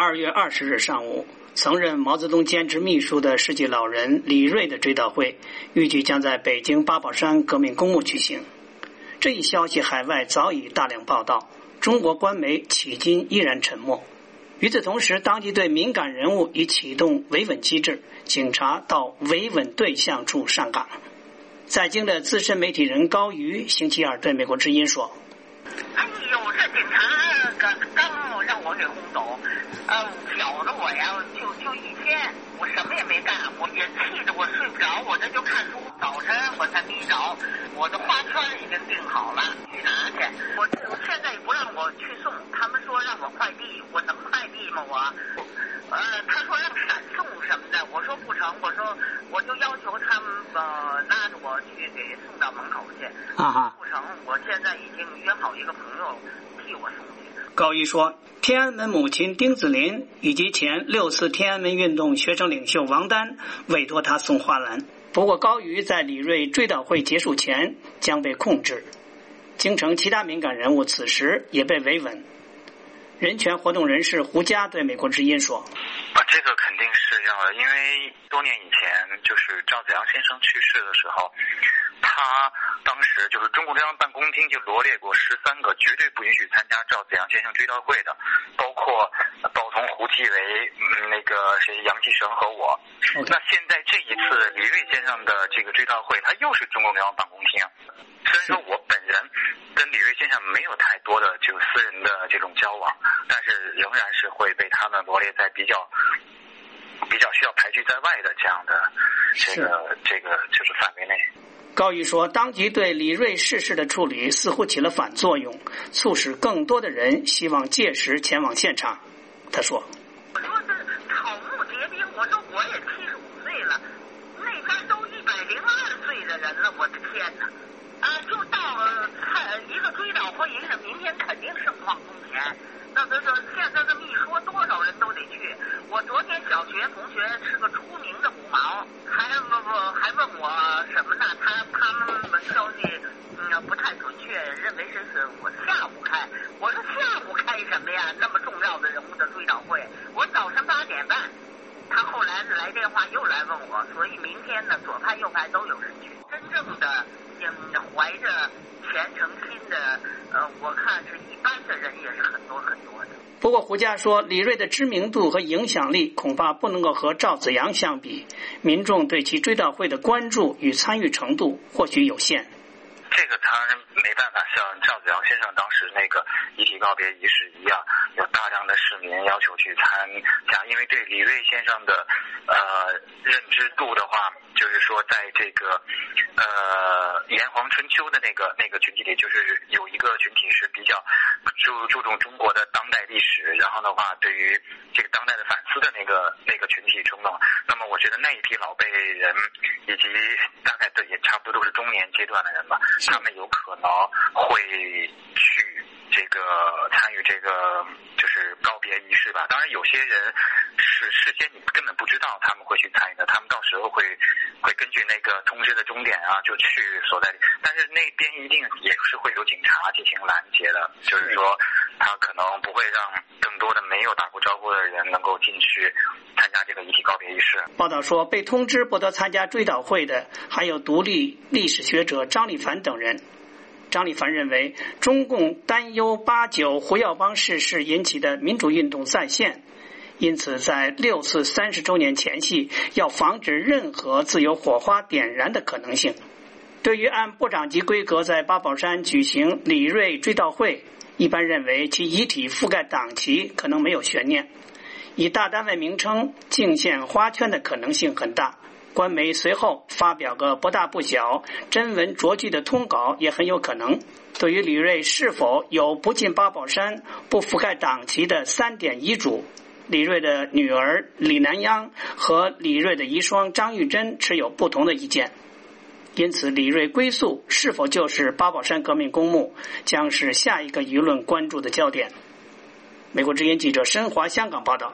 2月20日上午，曾任毛泽东兼职秘书的世纪老人李瑞的追悼会预计将在北京八宝山革命公墓举行。这一消息海外早已大量报道，中国官媒迄今依然沉默。与此同时，当地对敏感人物已启动维稳机制，警察到维稳对象处上岗。在京的资深媒体人高瑜星期二对美国之音说：“ 哎呦，这警察刚让我给轰走，搅得我呀，就一天，我什么也没干，我也气得我睡不着，我这就看书，早晨我才迷着，我的花圈已经订好了，去拿去。我现在也不让我去送，他们说让我快递，我能快递吗？他说让闪送什么的，我说不成，我就要求他们拉着我去给送到门口去。不成，我现在已经约好一个朋友替我送去。” 高瑜说，天安门母亲丁子霖以及前6次天安门运动学生领袖王丹委托他送花篮。不过高瑜在李瑞追悼会结束前将被控制。京城其他敏感人物此时也被维稳。人权活动人士胡佳对美国之音说：“ 这个肯定是要的，因为多年以前就是赵紫阳先生去世的时候，他当时就是中共中央办公厅就罗列过13个绝对不允许参加赵紫阳先生追悼会的，包括鲍彤、胡继伟、杨继绳和我。那现在这一次李瑞先生的这个追悼会，他又是中共中央办公厅。虽然说我本人跟李瑞先生没有太多的这个私人的这种交往，但是仍然是会被他们罗列在比较需要排拒在外的这样的这个就是范围内。” 高瑜说，当局对李瑞逝世的处理似乎起了反作用，促使更多的人希望届时前往现场。他说：“ 我说这草木皆兵，我说我也75岁了，那边都102岁的人了，我的天哪！就到一个追悼会，明天肯定盛况空前。那现在这么一说，多少人都得去。我昨天小学同学是个出名的五毛，还问我什么呢？他们消息不太准确，认为是我下午开。我说下午开什么呀？那么重要的人物的追悼会，我早上8点半。他后来来电话又来问我，所以明天呢，左派右派都有人去。真正的怀着虔诚心的，我看是一般的人也是很多很多的。 不过胡佳说，李瑞的知名度和影响力恐怕不能够和赵紫阳相比，民众对其追悼会的关注与参与程度或许有限。 这个当然没办法像赵紫阳先生当时那个遗体告别仪式一样，有大量的市民要求去参加，因为对李瑞先生的认知度的话，就是说在这个炎黄春秋的那个群体里，就是有一个群体是比较注重中国的当代历史，然后的话对于这个当代的反思的那个群体中呢，那么我觉得那一批老辈人以及大概也差不多都是中年阶段的人吧，他们有可能会去这个参与这个就是告别仪式吧。当然有些人是事先你根本不知道他们会去参与的，他们到时候会根据那个通知的终点啊就去所在地，但是那边一定也是会有警察进行拦截的，就是说他可能不会让更多的没有打过招呼的人能够进去参加这个遗体告别仪式。 报道说，被通知不得参加追悼会的还有独立历史学者张立凡等人。张立凡认为，中共担忧89胡耀邦逝世引起的民主运动再现，因此在6次30周年前夕要防止任何自由火花点燃的可能性。对于按部长级规格在八宝山举行李瑞追悼会，一般认为其遗体覆盖党旗可能没有悬念，以大单位名称敬献花圈的可能性很大。官媒随后发表个不大不小、真文拙句的通稿也很有可能。对于李瑞是否有不进八宝山、不覆盖党旗的3点遗嘱，李瑞的女儿李南央和李瑞的遗孀张玉珍持有不同的意见。因此，李瑞归宿是否就是八宝山革命公墓，将是下一个舆论关注的焦点。美国之音记者申华香港报道。